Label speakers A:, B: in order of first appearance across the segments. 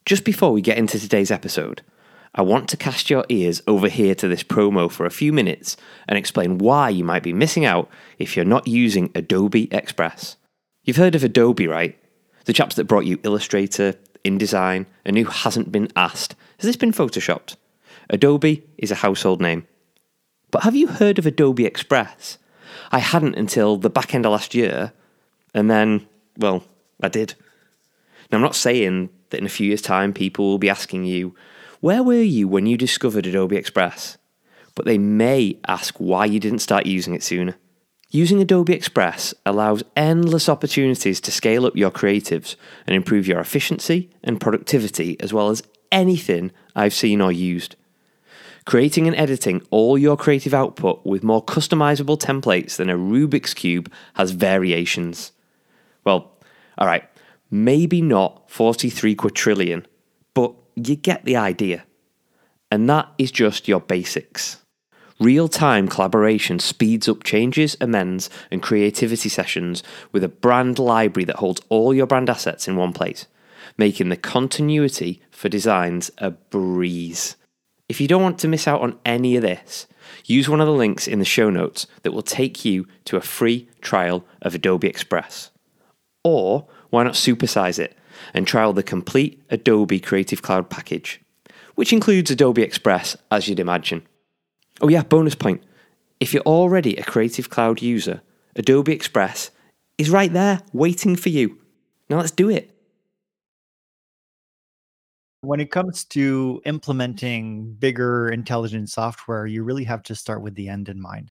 A: Just before we get into today's episode, I want to cast your ears over here to this promo for a few minutes and explain why you might be missing out if you're not using Adobe Express. You've heard of Adobe, right? The chaps that brought you Illustrator, InDesign, and who hasn't been asked, has this been photoshopped? Adobe is a household name. But have you heard of Adobe Express? I hadn't until the back end of last year, and then, well, I did. Now, I'm not saying that in a few years' time people will be asking you, where were you when you discovered Adobe Express? But they may ask why you didn't start using it sooner. Using Adobe Express allows endless opportunities to scale up your creatives and improve your efficiency and productivity as well as anything I've seen or used. Creating and editing all your creative output with more customizable templates than a Rubik's Cube has variations. Well, alright, maybe not 43 quadrillion, but you get the idea. And that is just your basics. Real-time collaboration speeds up changes, amends, and creativity sessions with a brand library that holds all your brand assets in one place, making the continuity for designs a breeze. If you don't want to miss out on any of this, use one of the links in the show notes that will take you to a free trial of Adobe Express. Or why not supersize it and trial the complete Adobe Creative Cloud package, which includes Adobe Express as you'd imagine. Oh yeah, bonus point. If you're already a Creative Cloud user, Adobe Express is right there waiting for you. Now let's do it.
B: When it comes to implementing bigger intelligent software, you really have to start with the end in mind.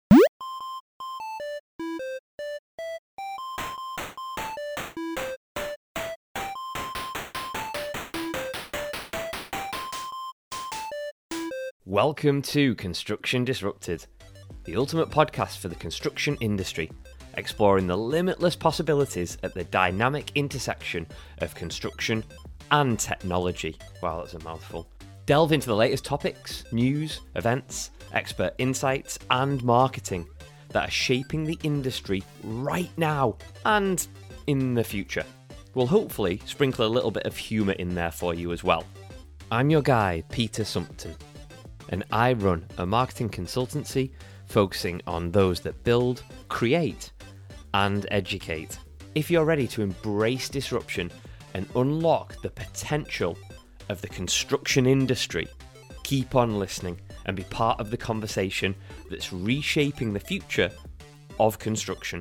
A: Welcome to Construction Disrupted, the ultimate podcast for the construction industry, exploring the limitless possibilities at the dynamic intersection of construction and technology. Wow, that's a mouthful. Delve into the latest topics, news, events, expert insights, and marketing that are shaping the industry right now and in the future. We'll hopefully sprinkle a little bit of humour in there for you as well. I'm your guy, Peter Sumpton, and I run a marketing consultancy focusing on those that build, create, and educate. If you're ready to embrace disruption and unlock the potential of the construction industry, keep on listening and be part of the conversation that's reshaping the future of construction.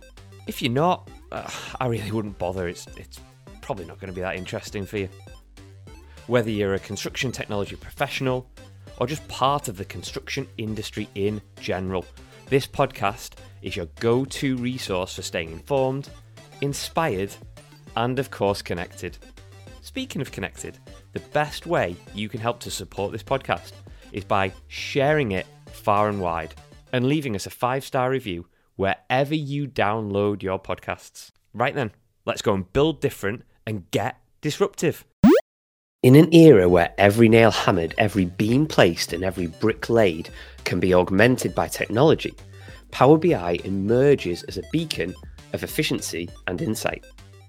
A: If you're not, I really wouldn't bother. It's probably not going to be that interesting for you. Whether you're a construction technology professional or just part of the construction industry in general, this podcast is your go-to resource for staying informed, inspired, and of course connected. Speaking of connected, the best way you can help to support this podcast is by sharing it far and wide and leaving us a 5-star review wherever you download your podcasts. Right then, let's go and build different and get disruptive. In an era where every nail hammered, every beam placed, and every brick laid can be augmented by technology, Power BI emerges as a beacon of efficiency and insight.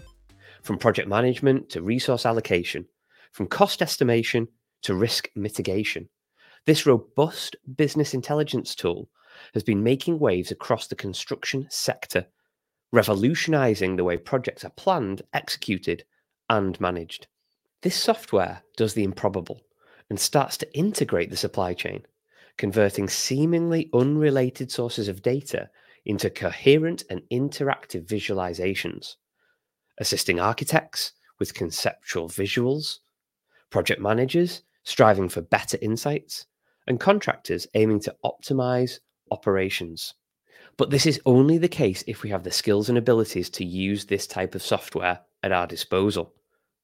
A: From project management to resource allocation, from cost estimation to risk mitigation, this robust business intelligence tool has been making waves across the construction sector, revolutionizing the way projects are planned, executed, and managed. This software does the improbable and starts to integrate the supply chain, converting seemingly unrelated sources of data into coherent and interactive visualizations, assisting architects with conceptual visuals, project managers striving for better insights, and contractors aiming to optimize operations. But this is only the case if we have the skills and abilities to use this type of software at our disposal.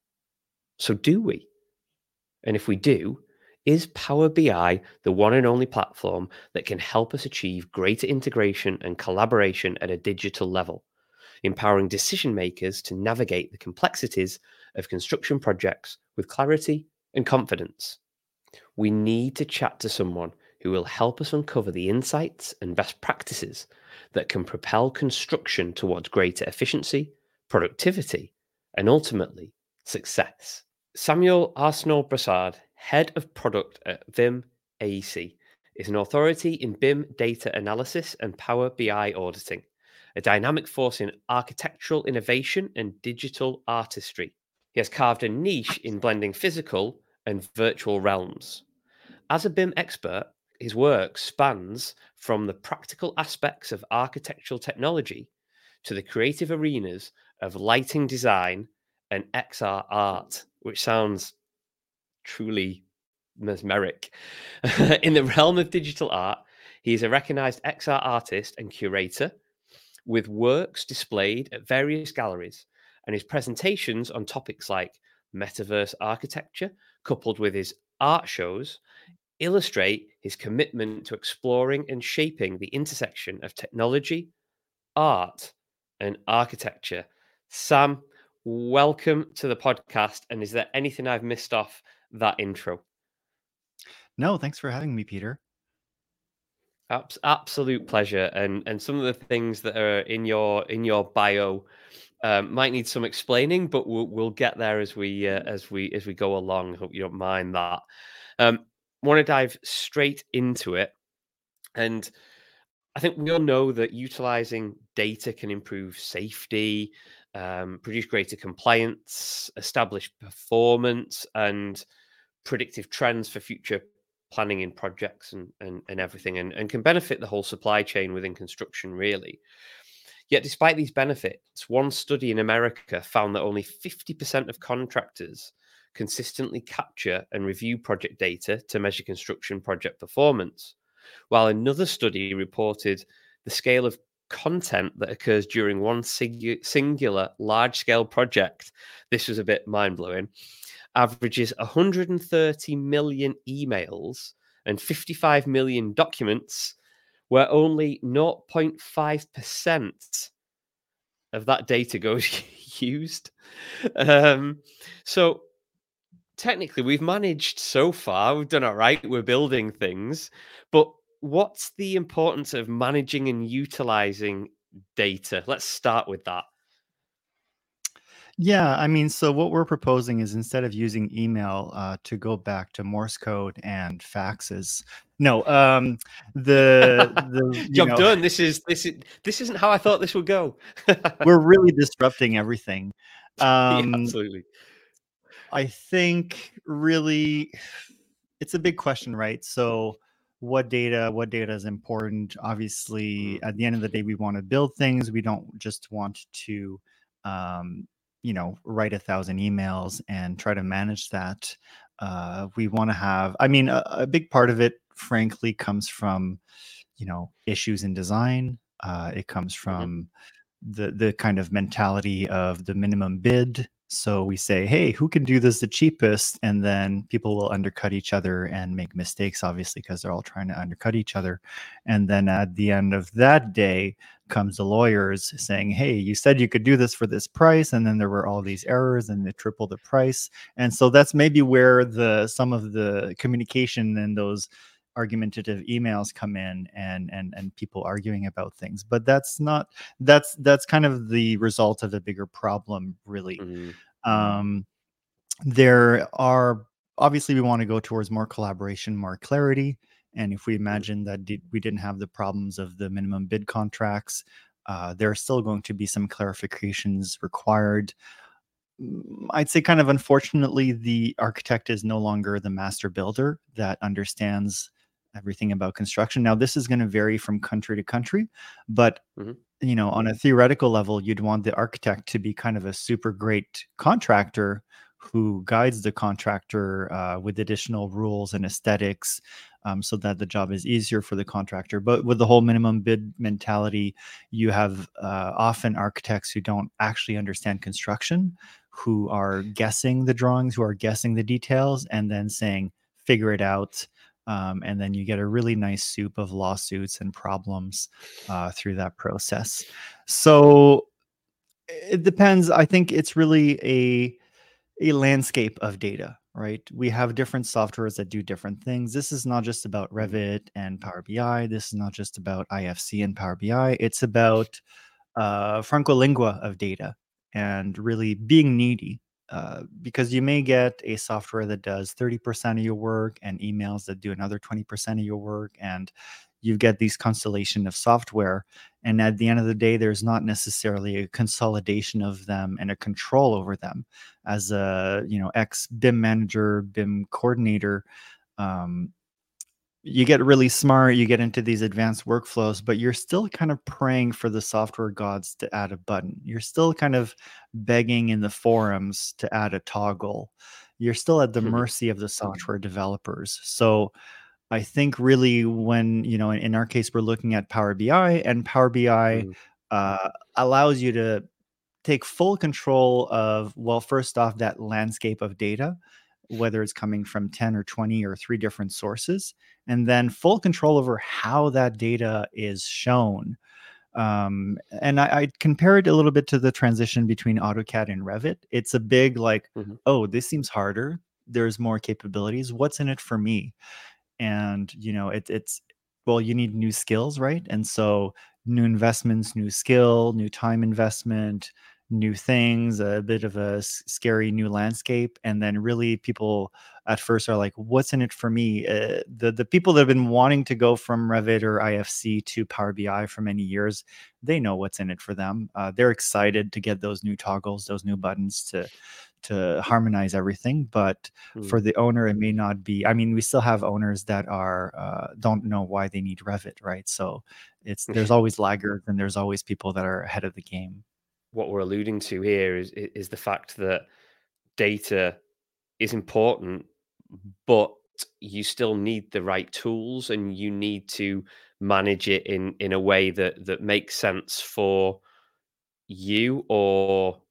A: So do we? And if we do, is Power BI the one and only platform that can help us achieve greater integration and collaboration at a digital level, empowering decision makers to navigate the complexities of construction projects with clarity and confidence? We need to chat to someone who will help us uncover the insights and best practices that can propel construction towards greater efficiency, productivity, and ultimately success. Samuel Arsenault-Brassard, Head of Product at Vim AEC, is an authority in BIM data analysis and Power BI auditing, a dynamic force in architectural innovation and digital artistry. He has carved a niche in blending physical and virtual realms. As a BIM expert, his work spans from the practical aspects of architectural technology to the creative arenas of lighting design and XR art, which sounds truly mesmeric. In the realm of digital art, he is a recognized XR artist and curator with works displayed at various galleries, and his presentations on topics like metaverse architecture, coupled with his art shows, illustrate his commitment to exploring and shaping the intersection of technology, art, and architecture. Sam, welcome to the podcast. And is there anything I've missed off that intro?
B: No, thanks for having me, Peter.
A: Absolute pleasure. And some of the things that are in your bio might need some explaining, but we'll get there as we go along. Hope you don't mind that. Want to dive straight into it, and I think we all know that utilizing data can improve safety, produce greater compliance, establish performance, and predictive trends for future planning in projects and everything, and can benefit the whole supply chain within construction, really. Yet, despite these benefits, one study in America found that only 50% of contractors consistently capture and review project data to measure construction project performance, while another study reported the scale of content that occurs during one singular large-scale project. This was a bit mind-blowing. Averages 130 million emails and 55 million documents, where only 0.5% of that data goes used. So technically, we've managed so far. We've done all right. We're building things. But what's the importance of managing and utilizing data? Let's start with that.
B: Yeah, I mean, so what we're proposing is instead of using email to go back to Morse code and faxes. No, the
A: Job done. This isn't how I thought this would go.
B: we're really disrupting everything.
A: Yeah,
B: Um,
A: absolutely.
B: I think really it's a big question, right? So what data is important? Obviously, at the end of the day, we want to build things. We don't just want to um, write 1,000 emails and try to manage that. We want to have, I mean, a big part of it, frankly, comes from, issues in design. It comes from the kind of mentality of the minimum bid. So we say, hey, who can do this the cheapest? And then people will undercut each other and make mistakes, obviously, because they're all trying to undercut each other. And then at the end of that day comes the lawyers saying, hey, you said you could do this for this price. And then there were all these errors and they tripled the price. And so that's maybe where some of the communication and those argumentative emails come in and people arguing about things. But that's kind of the result of a bigger problem, really. Um, there are obviously we want to go towards more collaboration, more clarity. And if we imagine that we didn't have the problems of the minimum bid contracts, there are still going to be some clarifications required. I'd say kind of unfortunately, the architect is no longer the master builder that understands everything about construction. Now, this is going to vary from country to country, but on a theoretical level, you'd want the architect to be kind of a super great contractor who guides the contractor with additional rules and aesthetics so that the job is easier for the contractor. But with the whole minimum bid mentality, you have often architects who don't actually understand construction, who are guessing the drawings, who are guessing the details, and then saying, figure it out. And then you get a really nice soup of lawsuits and problems through that process. So it depends. I think it's really a landscape of data, right? We have different softwares that do different things. This is not just about Revit and Power BI. This is not just about IFC and Power BI. It's about Franco Lingua of data and really being needy. because you may get a software that does 30% of your work and emails that do another 20% of your work, and you get these constellation of software, and at the end of the day there's not necessarily a consolidation of them and a control over them. As a ex BIM manager, BIM coordinator, um, you get really smart, you get into these advanced workflows, but you're still kind of praying for the software gods to add a button. You're still kind of begging in the forums to add a toggle. You're still at the mercy of the software developers. So I think really when, in our case, we're looking at Power BI, and Power BI allows you to take full control of, well, first off, that landscape of data, whether it's coming from 10 or 20 or 3 different sources, and then full control over how that data is shown. And I compare it a little bit to the transition between AutoCAD and Revit. It's a big oh, this seems harder. There's more capabilities. What's in it for me? And it's well, you need new skills, right? And so new investments, new skill, new time investment, new things, a bit of a scary new landscape. And then really people at first are like, what's in it for me? The people that have been wanting to go from Revit or IFC to Power BI for many years, they know what's in it for them. They're excited to get those new toggles, those new buttons to harmonize everything. But for the owner, it may not be. I mean, we still have owners that are don't know why they need Revit, right? So there's always laggards, and there's always people that are ahead of the game.
A: What we're alluding to here is the fact that data is important, but you still need the right tools, and you need to manage it in a way that makes sense for you or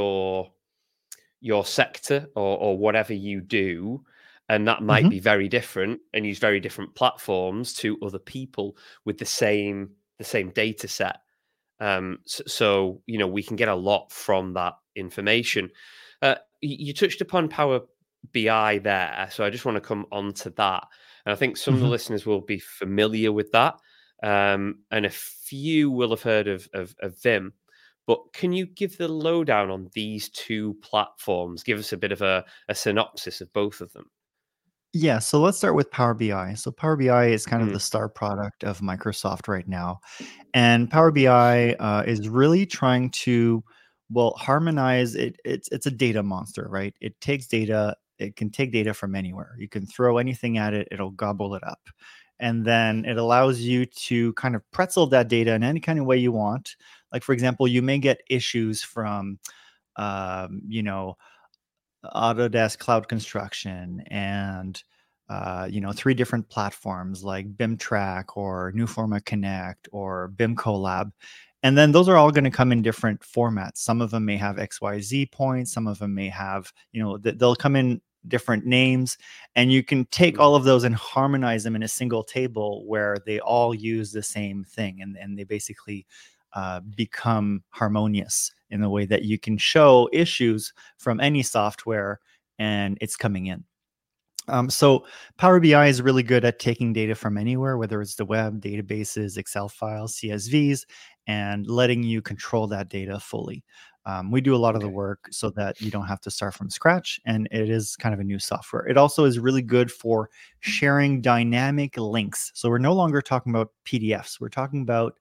A: your sector or whatever you do. And that might be very different and use very different platforms to other people with the same data set. So we can get a lot from that information. You touched upon Power BI there, so I just want to come on to that. And I think some of the listeners will be familiar with that, and a few will have heard of Vim. But can you give the lowdown on these two platforms? Give us a bit of a synopsis of both of them.
B: Yeah, so let's start with Power BI. So Power BI is kind of the star product of Microsoft right now. And Power BI is really trying to, well, harmonize it. It's a data monster, right? It takes data. It can take data from anywhere. You can throw anything at it. It'll gobble it up. And then it allows you to kind of pretzel that data in any kind of way you want. Like, for example, you may get issues from, you know, Autodesk Cloud Construction and 3 different platforms like BIMTrack or Newforma Connect or BIM Collab. And then those are all going to come in different formats. Some of them may have XYZ points. Some of them may have, they'll come in different names. And you can take all of those and harmonize them in a single table where they all use the same thing. And they basically become harmonious in the way that you can show issues from any software and it's coming in. So Power BI is really good at taking data from anywhere, whether it's the web, databases, Excel files, CSVs, and letting you control that data fully. We do a lot of the work so that you don't have to start from scratch, and it is kind of a new software. It also is really good for sharing dynamic links. So we're no longer talking about PDFs. We're talking about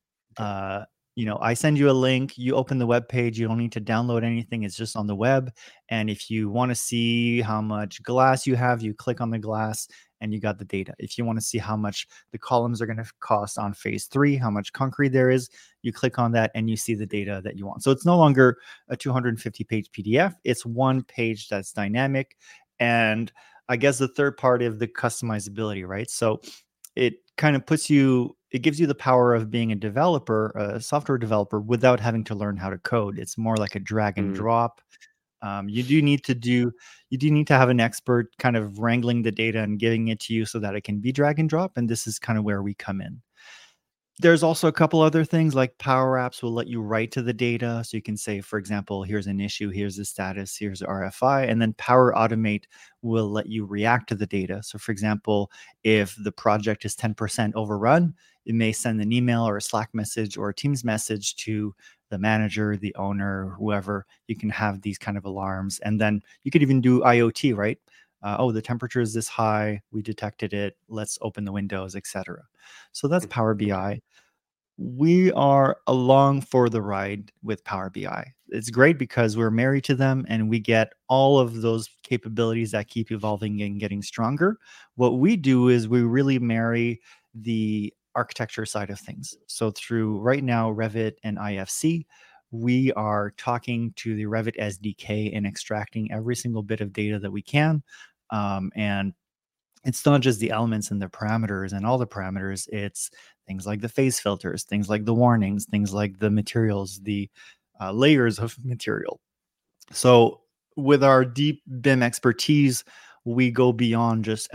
B: I send you a link, you open the web page, you don't need to download anything. It's just on the web. And if you want to see how much glass you have, you click on the glass and you got the data. If you want to see how much the columns are going to cost on phase 3, how much concrete there is, you click on that and you see the data that you want. So it's no longer a 250-page PDF. It's one page that's dynamic. And I guess the third part is the customizability, right? So it kind of it gives you the power of being a developer, a software developer, without having to learn how to code. It's more like a drag and drop. You do need to have an expert kind of wrangling the data and giving it to you so that it can be drag and drop. And this is kind of where we come in. There's also a couple other things like Power Apps will let you write to the data. So you can say, for example, here's an issue, here's the status, here's RFI, and then Power Automate will let you react to the data. So for example, if the project is 10% overrun, it may send an email or a Slack message or a Teams message to the manager, the owner, whoever, you can have these kind of alarms. And then you could even do IoT, right? Oh, the temperature is this high. We detected it. Let's open the windows, etc. So that's Power BI. We are along for the ride with Power BI. It's great because we're married to them and we get all of those capabilities that keep evolving and getting stronger. What we do is we really marry the architecture side of things. So through right now Revit and IFC, we are talking to the Revit SDK and extracting every single bit of data that we can. And it's not just the elements and the parameters and all the parameters, it's things like the phase filters, things like the warnings, things like the materials, the layers of material. So with our deep BIM expertise, we go beyond just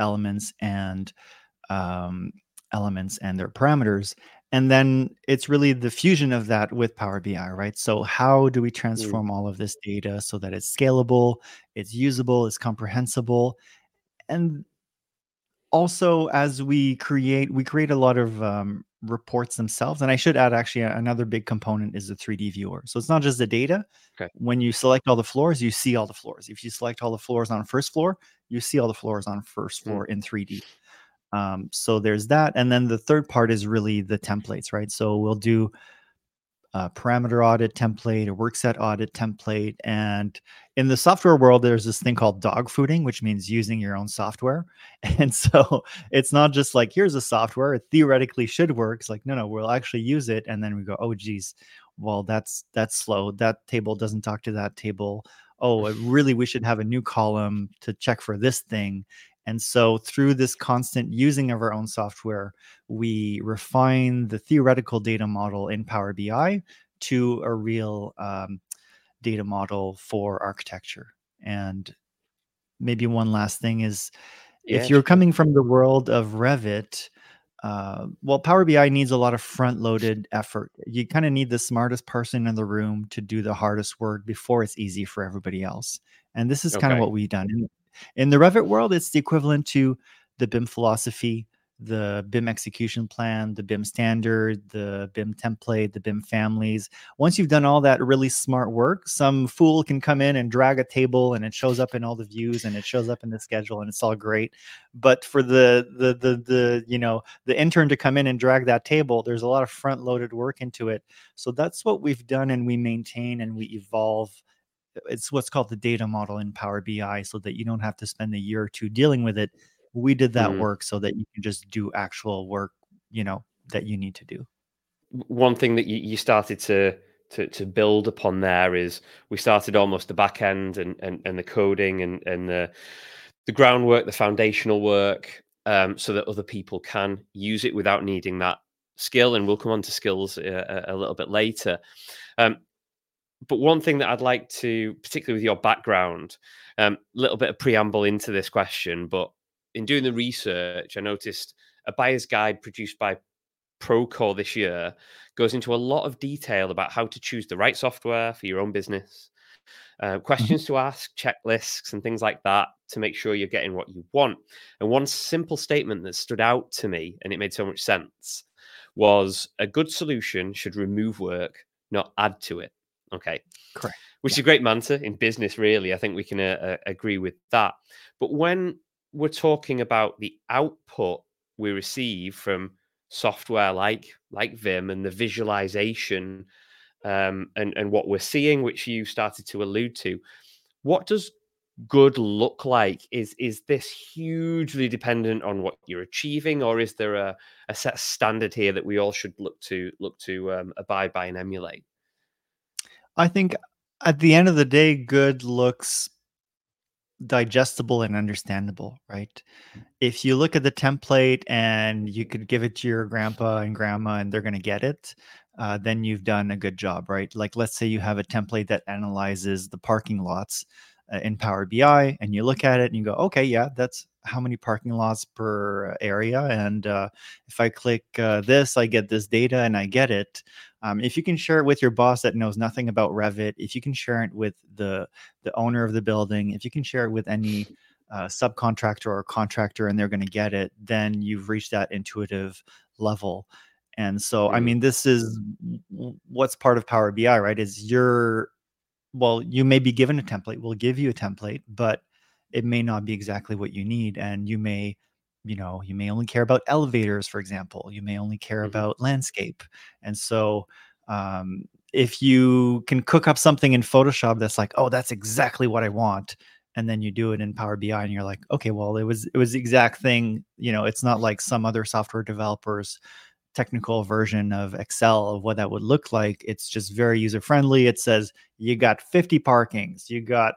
B: elements and their parameters. And then it's really the fusion of that with Power BI, right? So how do we transform all of this data so that it's scalable, it's usable, it's comprehensible? And also, as we create a lot of reports themselves. And I should add, actually, another big component is the 3D viewer. So it's not just the data.
A: Okay.
B: When you select all the floors, you see all the floors. If you select all the floors on first floor, you see all the floors on first floor in 3D. So there's that. And then the third part is really the templates, right? So we'll do a parameter audit template, a work set audit template. And in the software world, there's this thing called dog fooding, which means using your own software. And so it's not just like, here's a software, it theoretically should work. It's like, no, we'll actually use it. And then we go, oh, geez, well, that's slow. That table doesn't talk to that table. Oh, really, we should have a new column to check for this thing. And so through this constant using of our own software, we refine the theoretical data model in Power BI to a real data model for architecture. And maybe one last thing is, if you're coming from the world of Revit, well, Power BI needs a lot of front-loaded effort. You kind of need the smartest person in the room to do the hardest work before it's easy for everybody else. And this is kind of what we've done. In the Revit world, it's the equivalent to the BIM philosophy, the BIM execution plan, the BIM standard, the BIM template, the BIM families. Once you've done all that really smart work, some fool can come in and drag a table and it shows up in all the views and it shows up in the schedule and it's all great. But for the intern to come in and drag that table, there's a lot of front loaded work into it. So that's what we've done, and we maintain and we evolve. It's what's called the data model in Power BI, so that you don't have to spend a year or two dealing with it. We did that work so that you can just do actual work, that you need to do.
A: One thing that you started to build upon there is, we started almost the back end and the coding and the groundwork, the foundational work, so that other people can use it without needing that skill. And we'll come on to skills a little bit later. But one thing that I'd like to, particularly with your background, little bit of preamble into this question, but in doing the research, I noticed a buyer's guide produced by Procore this year goes into a lot of detail about how to choose the right software for your own business, questions to ask, checklists, and things like that to make sure you're getting what you want. And one simple statement that stood out to me, and it made so much sense, was a good solution should remove work, not add to it. Okay.
B: Correct.
A: Which is a great mantra in business, really. I think we can agree with that. But when we're talking about the output we receive from software like Vim and the visualization and what we're seeing, which you started to allude to, what does good look like? Is this hugely dependent on what you're achieving, or is there a set standard here that we all should look to abide by and emulate?
B: I think at the end of the day, good looks digestible and understandable, right? If you look at the template and you could give it to your grandpa and grandma and they're going to get it, then you've done a good job, right? Like, let's say you have a template that analyzes the parking lots in Power BI, and you look at it and you go, okay, yeah, that's how many parking lots per area. And if I click this, I get this data and I get it. If you can share it with your boss that knows nothing about Revit, if you can share it with the owner of the building, if you can share it with any subcontractor or contractor and they're going to get it, then you've reached that intuitive level. And so, I
A: Mm.
B: mean, this is what's part of Power BI, right? Is well, you may be given a template. We'll give you a template, but it may not be exactly what you need. And you may only care about elevators, for example. You may only care
A: Mhm.
B: about landscape. And so, um, if you can cook up something in Photoshop that's like, oh, that's exactly what I want, and then you do it in Power BI, and you're like, okay, well, it was the exact thing. It's not like some other software developers technical version of Excel of what that would look like. It's just very user friendly. It says you got 50 parkings, you got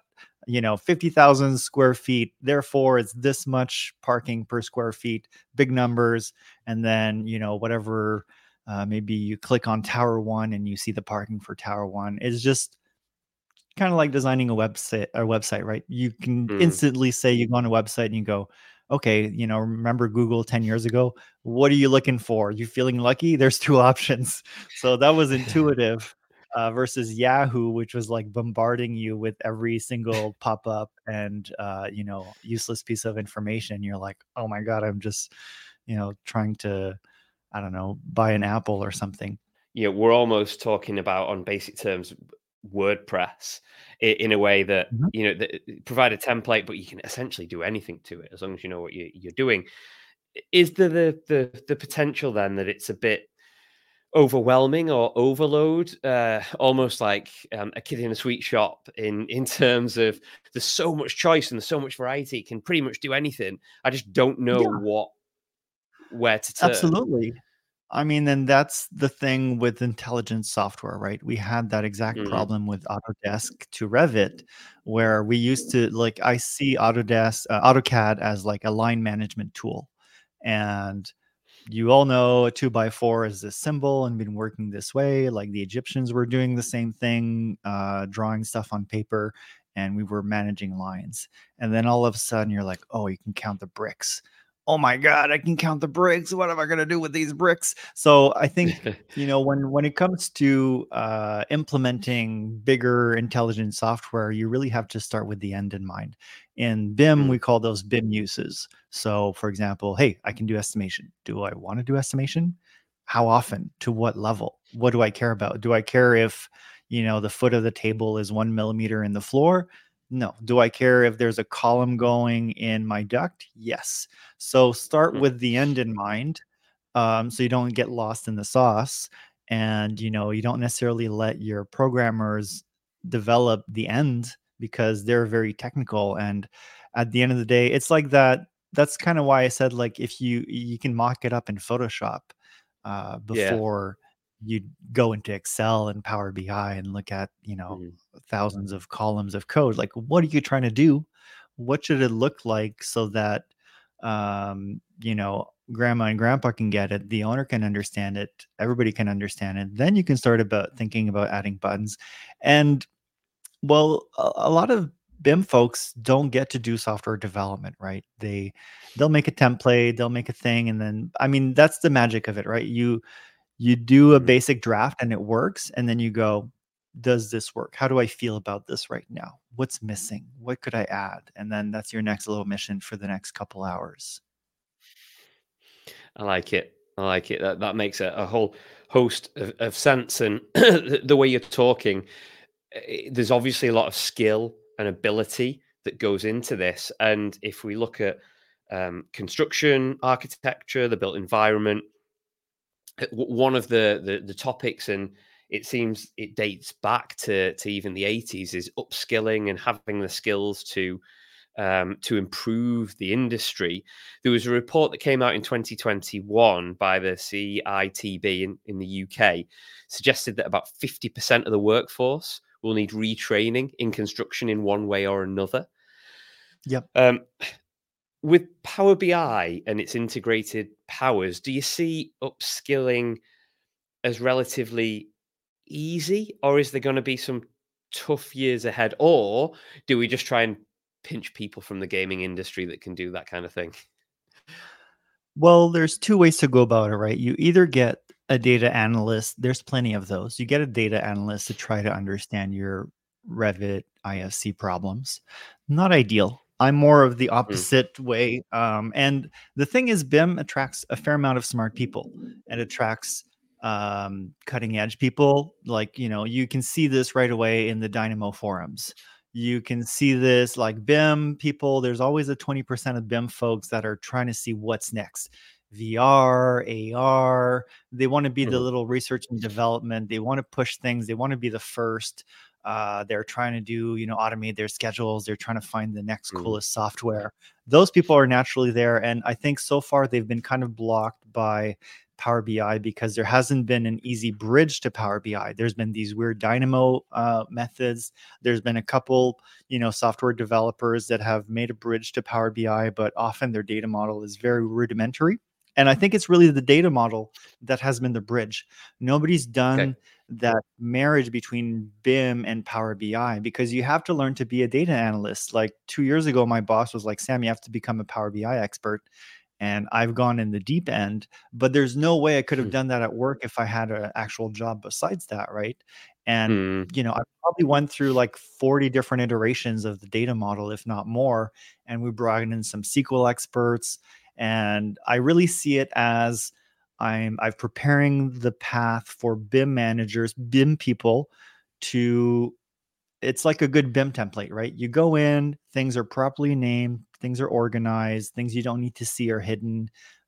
B: 50,000 square feet. Therefore, it's this much parking per square feet, big numbers. And then, whatever, maybe you click on Tower One and you see the parking for Tower One. It's just kind of like designing a website, right? You can
A: Mm.
B: instantly say you go on a website and you go, okay, remember Google 10 years ago? What are you looking for? You feeling lucky? There's two options. So that was intuitive versus Yahoo, which was like bombarding you with every single pop-up and useless piece of information. You're like, oh my God, I'm just, trying to, I don't know, buy an apple or something.
A: Yeah, we're almost talking about, on basic terms, WordPress in a way that,
B: Mhm.
A: provide a template, but you can essentially do anything to it as long as you know what you're doing. Is there the potential then that it's a bit overwhelming or overload, almost like a kid in a sweet shop in terms of there's so much choice and there's so much variety, it can pretty much do anything. I just don't know
B: Yeah,
A: where to turn.
B: absolutely. I mean, and that's the thing with intelligent software, right? We had that exact
A: Mm,
B: problem with Autodesk to Revit, where we used to like I see AutoCAD as like a line management tool, and you all know a 2x4 is this symbol and been working this way. Like the Egyptians were doing the same thing, drawing stuff on paper, and we were managing lines. And then all of a sudden, you're like, oh, you can count the bricks. Oh my God, I can count the bricks. What am I gonna do with these bricks? So I think when it comes to implementing bigger intelligent software, you really have to start with the end in mind. In BIM,
A: mm,
B: we call those BIM uses. So, for example, hey, I can do estimation. Do I want to do estimation? How often? To what level? What do I care about? Do I care if, the foot of the table is 1 millimeter in the floor? No. Do I care if there's a column going in my duct? Yes. So, start
A: mm,
B: with the end in mind, so you don't get lost in the sauce, and you don't necessarily let your programmers develop the end because they're very technical. And at the end of the day, it's like that. That's kind of why I said, like, if you can mock it up in Photoshop
A: yeah.
B: before you go into Excel and Power BI and look at
A: Mm,
B: thousands of columns of code. Like, what are you trying to do? What should it look like so that grandma and grandpa can get it, the owner can understand it, everybody can understand it. Then you can start about thinking about adding buttons. And well, a lot of BIM folks don't get to do software development, right? They'll make a template, they'll make a thing, and then I mean that's the magic of it, right? You do a
A: mm.
B: basic draft and it works, and then you go, does this work? How do I feel about this right now? What's missing? What could I add? And then that's your next little mission for the next couple hours.
A: I like it. I like it. That makes a whole host of sense. And the way you're talking, there's obviously a lot of skill and ability that goes into this. And if we look at construction, architecture, the built environment, one of the topics, and it seems it dates back to even the 80s, is upskilling and having the skills to improve the industry. There was a report that came out in 2021 by the CITB in the UK, suggested that about 50% of the workforce will need retraining in construction in one way or another.
B: Yep.
A: Um, with Power BI and its integrated powers, do you see upskilling as relatively easy, or is there going to be some tough years ahead, or do we just try and pinch people from the gaming industry that can do that kind of thing?
B: Well, there's two ways to go about it, right? You either get a data analyst, there's plenty of those. You get a data analyst to try to understand your Revit IFC problems. Not ideal. I'm more of the
A: Mm,
B: opposite way. And the thing is, BIM attracts a fair amount of smart people and attracts cutting edge people. Like, you can see this right away in the Dynamo forums. You can see this like BIM people. There's always a 20% of BIM folks that are trying to see what's next. VR, AR. They want to be the
A: Mhm.
B: little research and development. They want to push things. They want to be the first. They're trying to do, automate their schedules. They're trying to find the next
A: Mm.
B: coolest software. Those people are naturally there. And I think so far they've been kind of blocked by Power BI because there hasn't been an easy bridge to Power BI. There's been these weird Dynamo methods. There's been a couple, software developers that have made a bridge to Power BI, but often their data model is very rudimentary. And I think it's really the data model that has been the bridge. Nobody's
A: Okay.
B: done that marriage between BIM and Power BI because you have to learn to be a data analyst. Like 2 years ago, my boss was like, Sam, you have to become a Power BI expert. And I've gone in the deep end, but there's no way I could have
A: Hmm.
B: done that at work if I had an actual job besides that, right? And
A: Mm.
B: I probably went through like 40 different iterations of the data model, if not more. And we brought in some SQL experts. And I really see it as I'm preparing the path for BIM managers, BIM people to it's like a good BIM template, right? You go in, things are properly named, things are organized, things you don't need to see are hidden,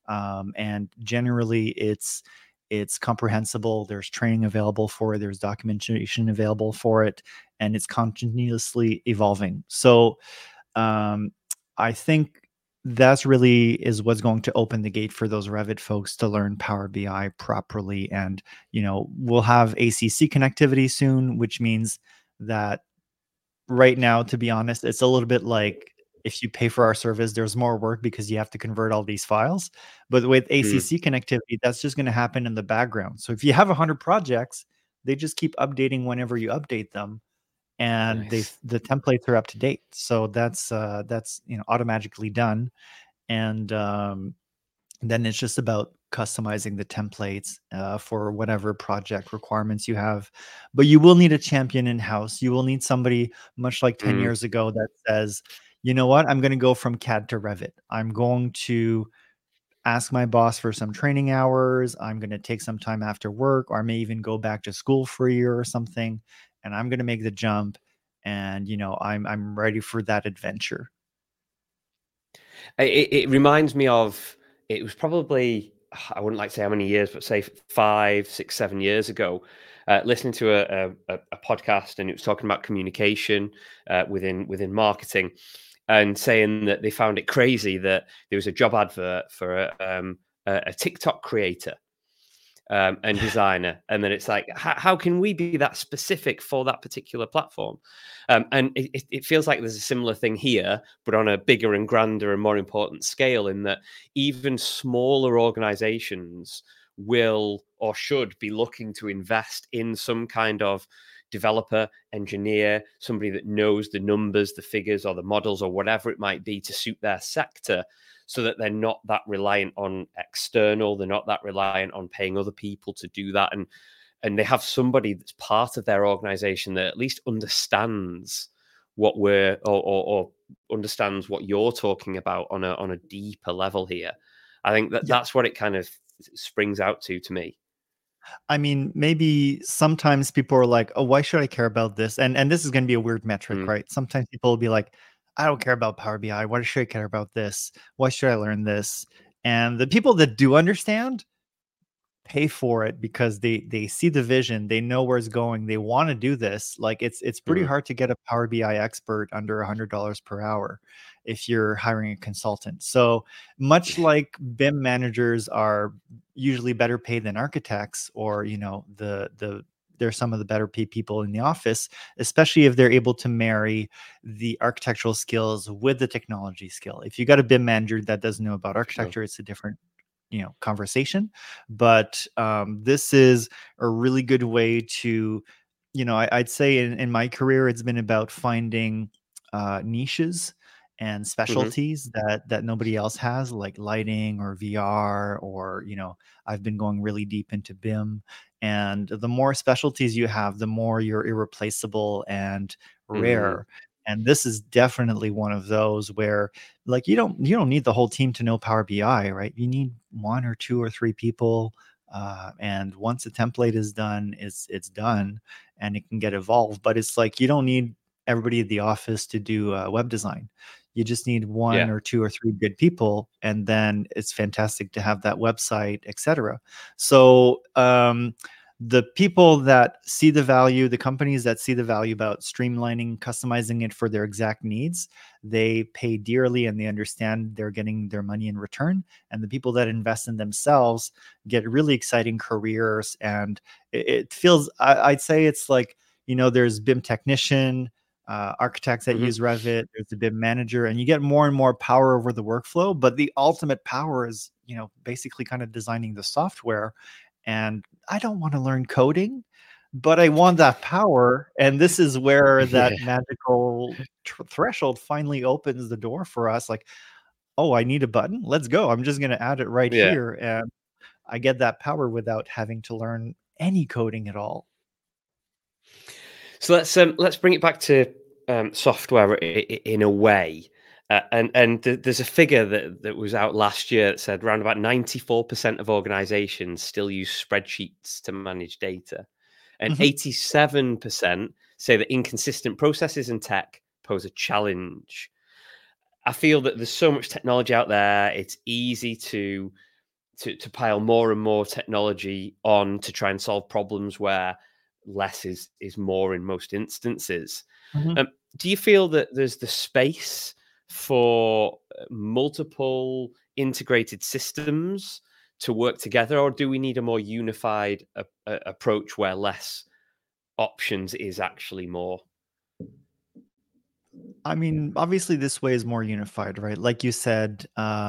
B: and generally it's comprehensible. There's training available for it. There's documentation available for it, and it's continuously evolving. So um, I think that's really is what's going to open the gate for those Revit folks to learn Power BI properly. And we'll have ACC connectivity soon, which means that right now, to be honest, it's a little bit like if you pay for our service, there's more work because you have to convert all these files. But with
A: Mm.
B: ACC connectivity, that's just going to happen in the background. So if you have 100 projects, they just keep updating whenever you update them, and
A: Nice.
B: the templates are up to date. So that's automatically done, and then it's just about customizing the templates for whatever project requirements you have. But you will need a champion in house. You will need somebody, much like 10
A: Mm.
B: years ago, that says, you know what, I'm going to go from CAD to Revit. I'm going to ask my boss for some training hours. I'm going to take some time after work, or I may even go back to school for a year or something. And I'm going to make the jump. And, I'm ready for that adventure.
A: It reminds me of, it was probably, I wouldn't like to say how many years, but say 5, 6, 7 years ago, listening to a podcast, and it was talking about communication within marketing, and saying that they found it crazy that there was a job advert for a TikTok creator and designer, and then it's like, how can we be that specific for that particular platform? And it feels like there's a similar thing here, but on a bigger and grander and more important scale, in that even smaller organizations will or should be looking to invest in some kind of developer, engineer, somebody that knows the numbers, the figures, or the models, or whatever it might be, to suit their sector, so that they're not that reliant on external, they're not that reliant on paying other people to do that, and they have somebody that's part of their organization that at least understands what we're or understands what you're talking about on a deeper level here. I think that
B: Yeah.
A: that's what it kind of springs out to me.
B: I mean, maybe sometimes people are like, "Oh, why should I care about this?" And this is going to be a weird metric,
A: Mm.
B: right? Sometimes people will be like, "I don't care about Power BI. Why should I care about this? Why should I learn this?" And the people that do understand pay for it because they see the vision, they know where it's going, they want to do this. Like it's pretty
A: Mm.
B: hard to get a Power BI expert under $100 per hour if you're hiring a consultant. So much
A: Yeah.
B: like BIM managers are usually better paid than architects, or they're some of the better paid people in the office, especially if they're able to marry the architectural skills with the technology skill. If you got a BIM manager that doesn't know about
A: Sure.
B: architecture, it's a different conversation. But this is a really good way to, I'd say in my career it's been about finding niches and
A: Hmm.
B: specialties that nobody else has, like lighting or VR, or I've been going really deep into BIM. And the more specialties you have, the more you're irreplaceable and
A: Hmm.
B: rare. And this is definitely one of those where, like, you don't need the whole team to know Power BI, right? You need one or two or three people. And once a template is done, it's done, and it can get evolved. But it's like you don't need everybody at the office to do web design. You just need one
A: Yeah.
B: or two or three good people, and then it's fantastic to have that website, etc. So the people that see the value, the companies that see the value about streamlining, customizing it for their exact needs, they pay dearly and they understand they're getting their money in return. And the people that invest in themselves get really exciting careers. And it feels, I'd say it's like, there's BIM technician, architects that
A: Hmm.
B: use Revit, there's the BIM manager, and you get more and more power over the workflow. But the ultimate power is, basically kind of designing the software. And I don't want to learn coding, but I want that power. And this is where
A: Yeah.
B: that magical threshold finally opens the door for us. Like, oh, I need a button. Let's go. I'm just going to add it right
A: Yeah.
B: here. And I get that power without having to learn any coding at all.
A: So let's bring it back to software in a way. There's a figure that was out last year that said around about 94% of organizations still use spreadsheets to manage data, and
B: Mhm.
A: 87% say that inconsistent processes and tech pose a challenge. I feel that there's so much technology out there; it's easy to pile more and more technology on to try and solve problems where less is more in most instances.
B: Mhm.
A: Do you feel that there's the space for multiple integrated systems to work together, or do we need a more unified approach where less options is actually more?
B: I mean, obviously, this way is more unified, right? Like you said,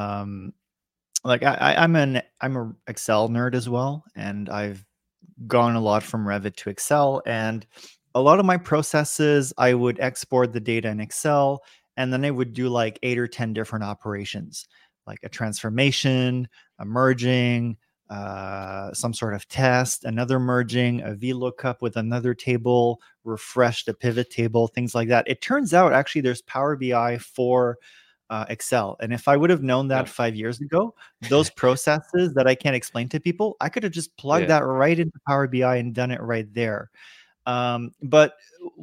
B: like I'm a Excel nerd as well, and I've gone a lot from Revit to Excel. And a lot of my processes, I would export the data in Excel, and then I would do like 8 or 10 different operations, like a transformation, a merging, some sort of test, another merging, a VLOOKUP with another table, refresh the pivot table, things like that. It turns out actually there's Power BI for Excel. And if I would have known that
A: Yeah.
B: 5 years ago, those processes that I can't explain to people, I could have just plugged
A: Yeah.
B: that right into Power BI and done it right there. But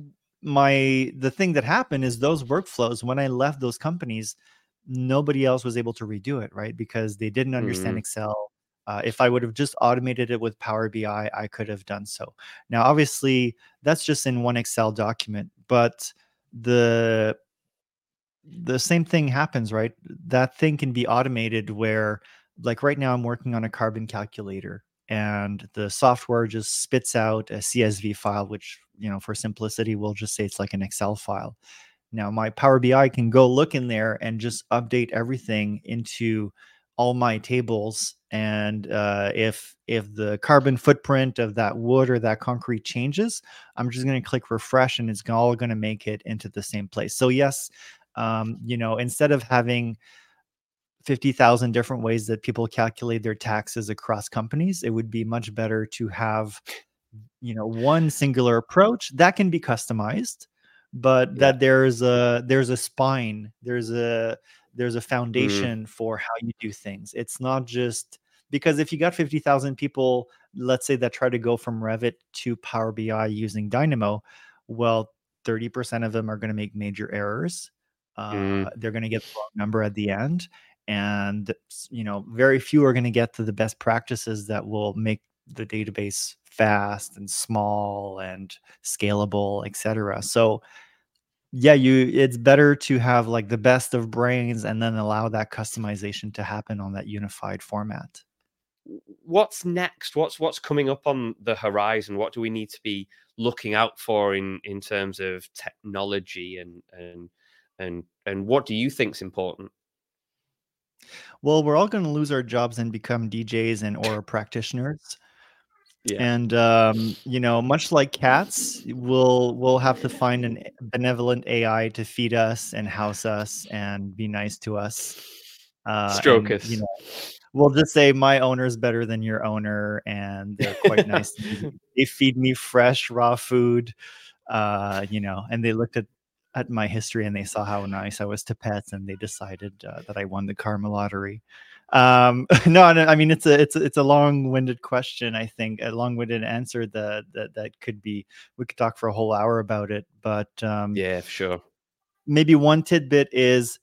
B: the thing that happened is those workflows, when I left those companies, nobody else was able to redo it, right? Because they didn't understand
A: Mhm.
B: Excel. If I would have just automated it with Power BI, I could have done so. Now, obviously, that's just in one Excel document, but the the same thing happens, right? That thing can be automated where, like right now, I'm working on a carbon calculator and the software just spits out a CSV file, which, for simplicity, we'll just say it's like an Excel file. Now, my Power BI can go look in there and just update everything into all my tables. And if the carbon footprint of that wood or that concrete changes, I'm just going to click refresh, and it's all going to make it into the same place. So yes, instead of having 50,000 different ways that people calculate their taxes across companies, it would be much better to have, one singular approach that can be customized, but
A: Yeah.
B: that there's a spine, there's a
A: Mm.
B: foundation for how you do things. It's not just because if you got 50,000 people, let's say, that try to go from Revit to Power BI using Dynamo, well, 30% of them are going to make major errors.
A: Mm.
B: They're going to get the wrong number at the end, and very few are going to get to the best practices that will make the database fast and small and scalable, etc. So yeah, it's better to have like the best of brains and then allow that customization to happen on that unified format.
A: What's next? What's coming up on the horizon? What do we need to be looking out for in terms of technology and what do you think's important?
B: Well, we're all going to lose our jobs and become DJs and or practitioners.
A: Yeah.
B: And much like cats, we'll have to find an benevolent AI to feed us and house us and be nice to us. And
A: Strokers.
B: we'll just say my owner's better than your owner, and they're quite nice to me. They feed me fresh raw food, and they looked at my history and they saw how nice I was to pets, and they decided that I won the karma lottery. No, I mean it's a long-winded question. I think a long-winded answer that could be, we could talk for a whole hour about it. But
A: Yeah, for sure.
B: maybe one tidbit is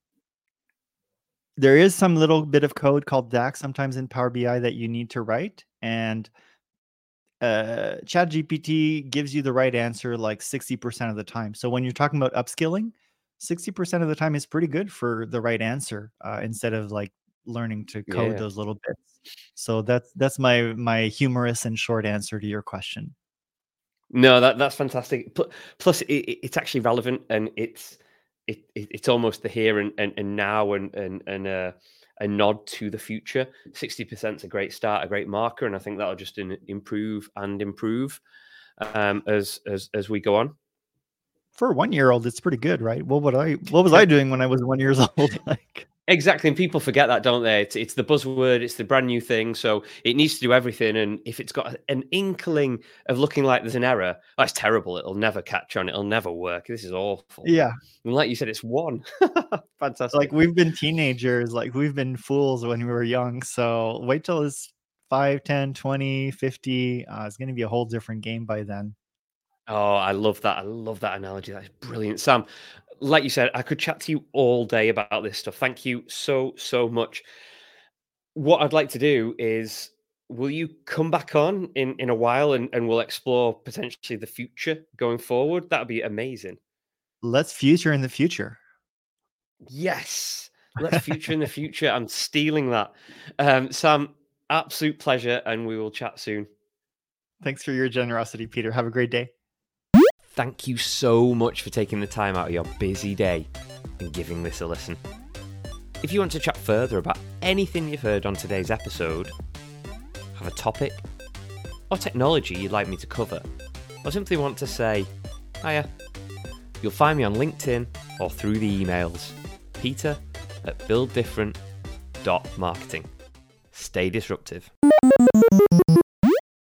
B: there is some little bit of code called DAX sometimes in Power BI that you need to write, and ChatGPT gives you the right answer like 60% of the time. So when you're talking about upskilling, 60% of the time is pretty good for the right answer, instead of like learning to code
A: Yeah.
B: those little bits. So that's my humorous and short answer to your question.
A: No, that's fantastic. Plus, it's actually relevant, and it's almost the here and now, and a nod to the future. 60% is a great start, a great marker, and I think that'll just improve and improve as we go on.
B: For a 1-year-old, it's pretty good, right? What was I doing when I was 1 years old? Like,
A: Exactly, and people forget that, don't they? It's the buzzword, it's the brand new thing, so it needs to do everything. And if it's got an inkling of looking like there's an error, that's terrible. It'll never catch on. It'll never work. This is awful.
B: yeah,
A: And like you said, it's one.
B: like
A: Fantastic.
B: we've been teenagers, like we've been fools when we were young. So wait till it's 5, 10, 20, 50. It's going to be a whole different game by then.
A: Oh, I love that. I love that analogy. That's brilliant. Sam, like you said, I could chat to you all day about this stuff. Thank you so much. What I'd like to do is, will you come back on in a while, and we'll explore potentially the future going forward? That'd be amazing.
B: Let's future in the future.
A: Yes. Let's future in the future. I'm stealing that. Sam, absolute pleasure, and we will chat soon.
B: Thanks for your generosity, Peter. Have a great day.
A: Thank you so much for taking the time out of your busy day and giving this a listen. If you want to chat further about anything you've heard on today's episode, have a topic or technology you'd like me to cover, or simply want to say hiya, you'll find me on LinkedIn or through the emails, peter@builddifferent.marketing. Stay disruptive.